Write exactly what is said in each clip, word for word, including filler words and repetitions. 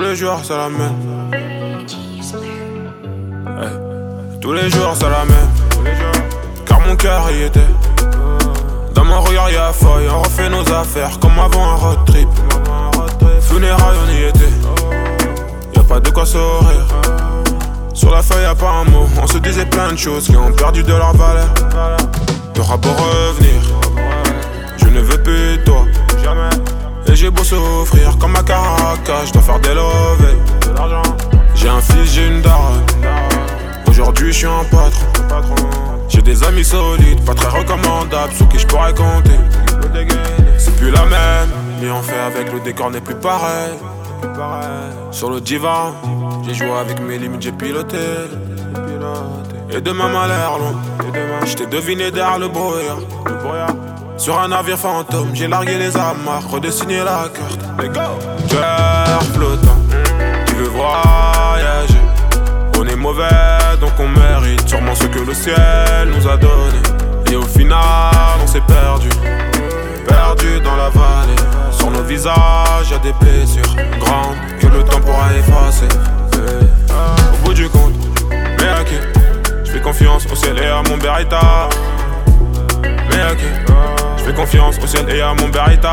les jours c'est la même. Hey. Tous les jours c'est la même. Car mon cœur y était. Dans mon regard y'a feuille, on refait nos affaires comme avant un road trip. Funérailles on y était. Y'a pas de quoi sourire. Sur la feuille y'a pas un mot. On se disait plein de choses qui ont perdu de leur valeur. T'auras beau revenir, je ne veux plus de toi. Et j'ai beau souffrir comme à Caracas, je dois faire des lovés. J'ai un fils, j'ai une daronne. Aujourd'hui je suis un patron. J'ai des amis solides, pas très recommandables, sur qui je pourrais compter. C'est plus la même, mais on fait avec, le décor n'est plus pareil. Sur le divan, j'ai joué avec mes limites, j'ai piloté. Et demain m'a l'air long. Je t'ai deviné derrière le brouillard. Sur un navire fantôme, j'ai largué les amarres, redessiné la carte. Cœur flottant, tu veux voyager. On est mauvais donc on mérite sûrement ce que le ciel nous a donné. Et au final on s'est perdu, perdu dans la vallée. Sur nos visages y'a des blessures grandes que le temps pourra effacer. Au bout du compte, mais à qui je fais confiance au ciel et à mon Beretta. Mais à qui je fais confiance au ciel et à mon Beretta.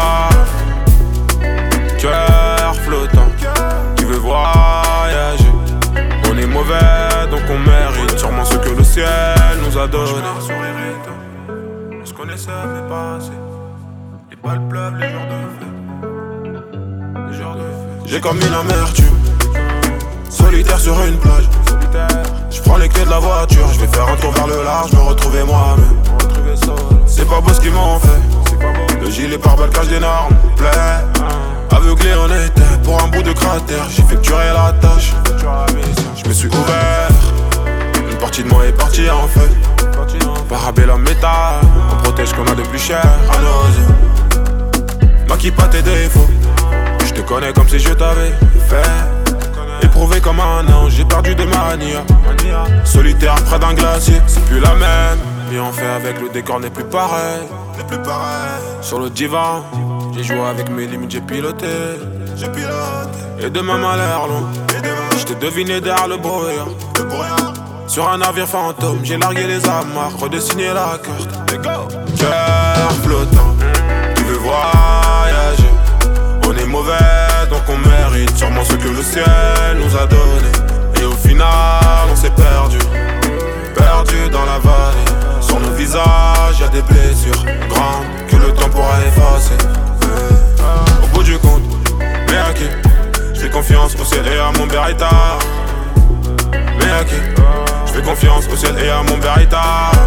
Cœur flottant, tu veux voyager. On est mauvais donc on mérite sûrement ce que le ciel nous a donné. On se connaissait mais pas assez. Les balles pleuvent les jours de fête. Les jours de fête. J'ai comme une amertume, solitaire sur une plage. Je prends les clés de la voiture, je vais faire un tour vers le large, me retrouver moi-même. C'est pas beau ce qu'ils m'ont fait. Le gilet pare-balles cache d'énormes plaies. Aveuglé on était pour un bout de cratère. J'ai facturé la tâche, je me suis ouvert. Une partie de moi est partie en feu. Parabellum métal, on protège ce qu'on a de plus cher à nos yeux. Maquille pas tes défauts, je te connais comme si je t'avais fait. Éprouvé comme un ange, j'ai perdu des manias. Solitaire près d'un glacier, c'est plus la même. Mais on fait avec, le décor n'est plus pareil. Sur le divan, j'ai joué avec mes limites, j'ai piloté. Et demain m'a l'air long. Je t'ai deviné derrière le brouillard. Sur un navire fantôme, j'ai largué les amarres, redessiné la carte. Cœur flottant, tu veux voyager. On est mauvais donc on mérite sûrement ce que le ciel nous a donné. Et au final on s'est perdu, perdu dans la vallée. Sur nos visages y'a des blessures grandes que le temps pourra effacer. Au bout du compte, mais à qui je fais confiance au ciel et à mon Beretta. Mais à qui je fais confiance au ciel et à mon Beretta.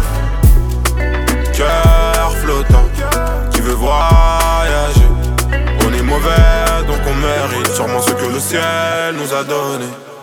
Cœur flottant, tu veux voyager. On est mauvais donc on mérite sûrement ce que le ciel nous a donné.